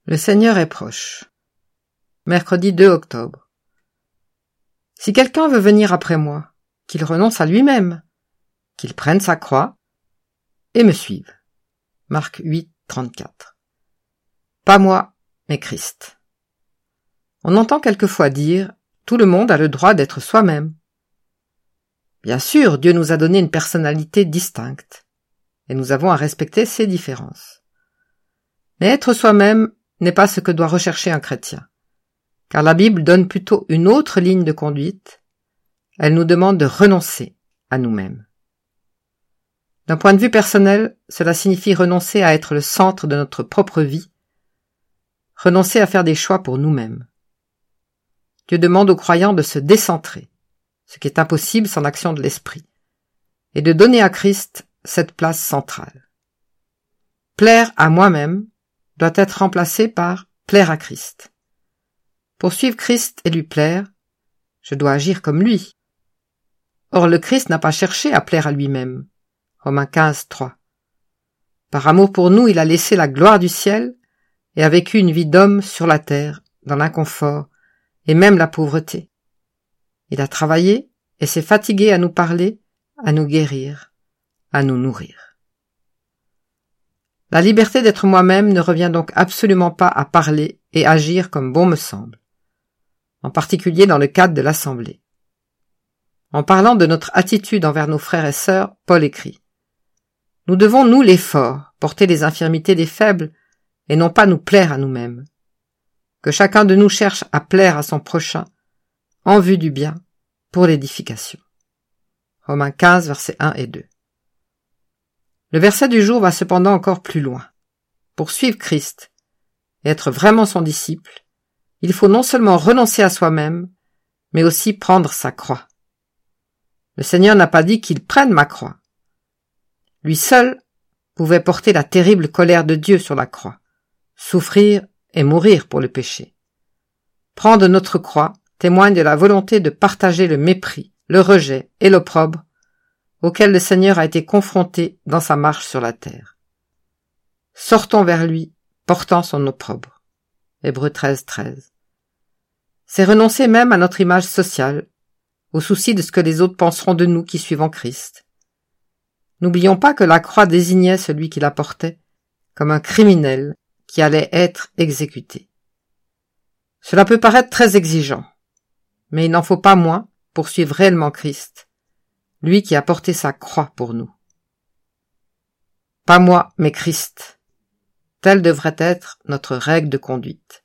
Le Seigneur est proche. Mercredi 2 octobre. Si quelqu'un veut venir après moi, qu'il renonce à lui-même, qu'il prenne sa croix et me suive. Marc 8, 34. Pas moi, mais Christ. On entend quelquefois dire « Tout le monde a le droit d'être soi-même ». Bien sûr, Dieu nous a donné une personnalité distincte, et nous avons à respecter ces différences. Mais être soi-même n'est pas ce que doit rechercher un chrétien, car la Bible donne plutôt une autre ligne de conduite. Elle nous demande de renoncer à nous-mêmes. D'un point de vue personnel, cela signifie renoncer à être le centre de notre propre vie, renoncer à faire des choix pour nous-mêmes. Dieu demande aux croyants de se décentrer, ce qui est impossible sans l'action de l'Esprit, et de donner à Christ cette place centrale. Plaire à moi-même doit être remplacé par plaire à Christ. Pour suivre Christ et lui plaire, je dois agir comme lui. Or le Christ n'a pas cherché à plaire à lui-même. Romains 15, 3. Par amour pour nous, il a laissé la gloire du ciel et a vécu une vie d'homme sur la terre, dans l'inconfort et même la pauvreté. Il a travaillé et s'est fatigué à nous parler, à nous guérir, à nous nourrir. La liberté d'être moi-même ne revient donc absolument pas à parler et agir comme bon me semble, en particulier dans le cadre de l'Assemblée. En parlant de notre attitude envers nos frères et sœurs, Paul écrit « Nous devons, nous les forts, porter les infirmités des faibles et non pas nous plaire à nous-mêmes. Que chacun de nous cherche à plaire à son prochain, en vue du bien, pour l'édification. » Romains 15, versets 1 et 2. Le verset du jour va cependant encore plus loin. Pour suivre Christ et être vraiment son disciple, il faut non seulement renoncer à soi-même, mais aussi prendre sa croix. Le Seigneur n'a pas dit qu'il prenne ma croix. Lui seul pouvait porter la terrible colère de Dieu sur la croix, souffrir et mourir pour le péché. Prendre notre croix témoigne de la volonté de partager le mépris, le rejet et l'opprobre auquel le Seigneur a été confronté dans sa marche sur la terre. Sortons vers lui, portant son opprobre. Hébreux 13, 13. C'est renoncer même à notre image sociale, au souci de ce que les autres penseront de nous qui suivons Christ. N'oublions pas que la croix désignait celui qui la portait comme un criminel qui allait être exécuté. Cela peut paraître très exigeant, mais il n'en faut pas moins pour suivre réellement Christ, lui qui a porté sa croix pour nous. Pas moi, mais Christ. Telle devrait être notre règle de conduite.